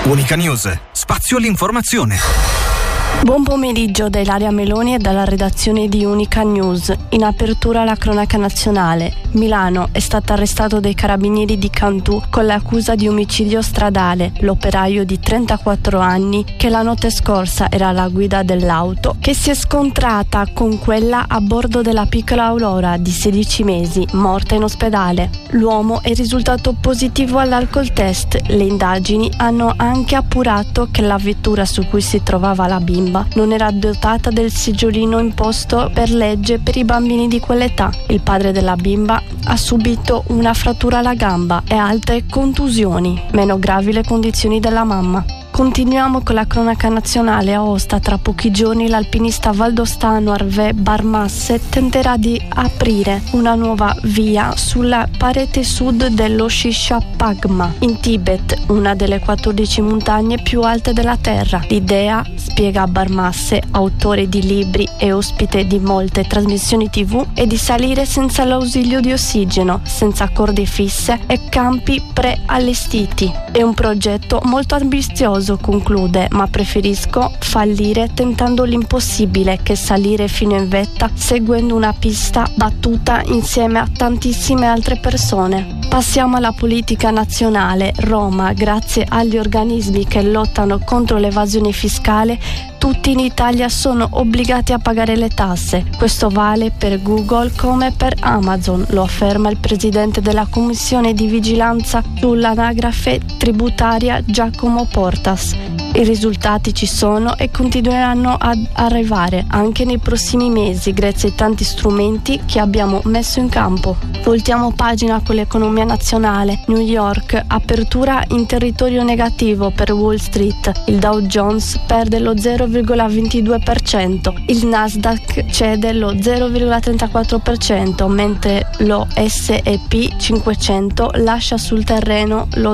Unica News, spazio all'informazione. Buon pomeriggio da Ilaria Meloni e dalla redazione di Unica News. In apertura la cronaca nazionale. Milano è stato arrestato dai carabinieri di Cantù con l'accusa di omicidio stradale. L'operaio di 34 anni, che la notte scorsa era alla guida dell'auto, che si è scontrata con quella a bordo della piccola Aurora di 16 mesi, morta in ospedale. L'uomo è risultato positivo all'alcol test. Le indagini hanno anche appurato che la vettura su cui si trovava la bimba non era dotata del seggiolino imposto per legge per i bambini di quell'età. Il padre della bimba ha subito una frattura alla gamba e altre contusioni. Meno gravi le condizioni della mamma. Continuiamo con la cronaca nazionale. A Aosta tra pochi giorni l'alpinista valdostano Hervé Barmasse tenterà di aprire una nuova via sulla parete sud dello Shishapangma in Tibet, una delle 14 montagne più alte della Terra. L'idea, spiega Barmasse, autore di libri e ospite di molte trasmissioni TV, è di salire senza l'ausilio di ossigeno, senza corde fisse e campi preallestiti. È un progetto molto ambizioso, conclude, ma preferisco fallire tentando l'impossibile che salire fino in vetta seguendo una pista battuta insieme a tantissime altre persone. Passiamo alla politica nazionale. Roma, grazie agli organismi che lottano contro l'evasione fiscale, tutti in Italia sono obbligati a pagare le tasse. Questo vale per Google come per Amazon, lo afferma il presidente della Commissione di Vigilanza sull'anagrafe tributaria Giacomo Portas. I risultati ci sono e continueranno ad arrivare anche nei prossimi mesi grazie ai tanti strumenti che abbiamo messo in campo. Voltiamo pagina con l'economia nazionale. New York, apertura in territorio negativo per Wall Street. Il Dow Jones perde lo 0,22%, il Nasdaq cede lo 0,34%, mentre lo S&P 500 lascia sul terreno lo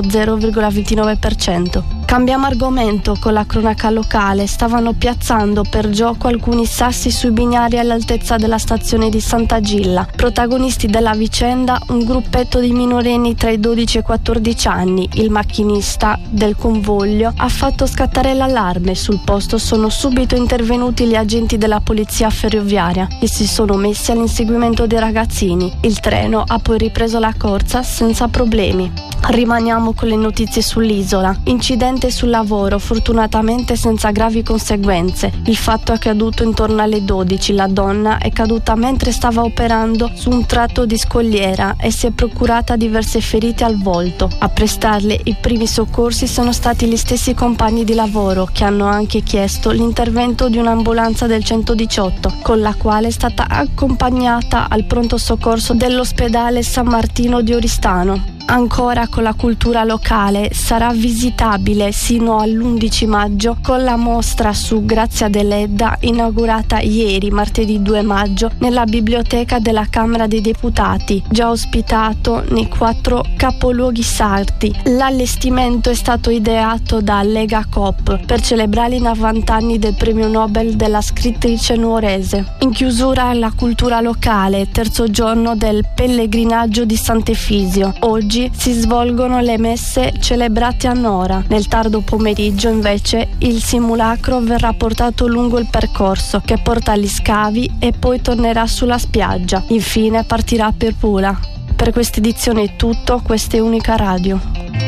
0,29%. Cambiamo argomento con la cronaca locale. Stavano piazzando per gioco alcuni sassi sui binari all'altezza della stazione di Sant'Agilla. Protagonisti della vicenda un gruppetto di minorenni tra i 12 e i 14 anni. Il macchinista del convoglio ha fatto scattare l'allarme. Sul posto sono subito intervenuti gli agenti della polizia ferroviaria che si sono messi all'inseguimento dei ragazzini. Il treno ha poi ripreso la corsa senza problemi. Rimaniamo con le notizie sull'isola. Incidente sul lavoro, fortunatamente senza gravi conseguenze. Il fatto è accaduto intorno alle 12. La donna è caduta mentre stava operando su un tratto di scogliera e si è procurata diverse ferite al volto. A prestarle i primi soccorsi sono stati gli stessi compagni di lavoro, che hanno anche chiesto l'intervento di un'ambulanza del 118, con la quale è stata accompagnata al pronto soccorso dell'ospedale San Martino di Oristano. Ancora con la cultura locale, sarà visitabile sino all'11 maggio con la mostra su Grazia Deledda, inaugurata ieri, martedì 2 maggio, nella biblioteca della Camera dei Deputati, già ospitato nei 4 capoluoghi sardi. L'allestimento è stato ideato da Lega Coop per celebrare i 90 anni del premio Nobel della scrittrice nuorese. In chiusura la cultura locale, terzo giorno del pellegrinaggio di Sant'Efisio. Oggi si svolgono le messe celebrate a Nora. Nel tardo pomeriggio invece il simulacro verrà portato lungo il percorso che porta agli scavi e poi tornerà sulla spiaggia. Infine partirà per Pula. Per questa edizione è tutto, questa è Unica Radio.